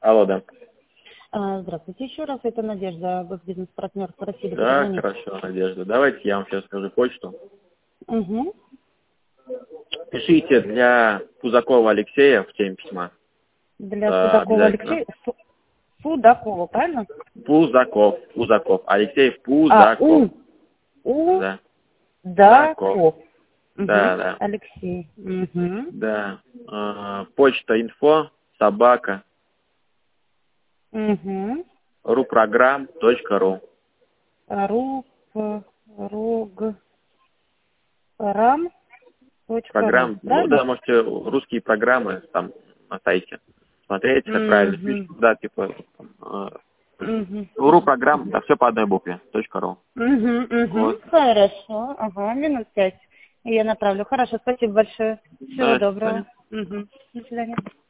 Алло, да. Здравствуйте еще раз, это Надежда, ваш бизнес-партнер, просили Да, позвонить. хорошо, Надежда. Давайте я вам сейчас скажу почту. Угу. Пишите для Пузакова Алексея в теме письма. Для Судакова Обязательно. Алексея, Судакова, правильно? Пузаков. Алексей А, Пузаков. Да. Заков. Даков. Да, Угу. да. Алексей. Угу. Да. Почта инфо собака Угу. ruprogram.ru. Ру.рам.ру, Программ, ну правильно? да, можете русские программы там на сайте смотреть, как правильно пишут, Угу. да, типа Угу. РУ-программ, да, все по одной букве, .ру. Угу. Вот. Хорошо. Ага, минут 5. Я направлю. Хорошо, спасибо большое. Всего Да, до свидания. доброго. Угу. До свидания.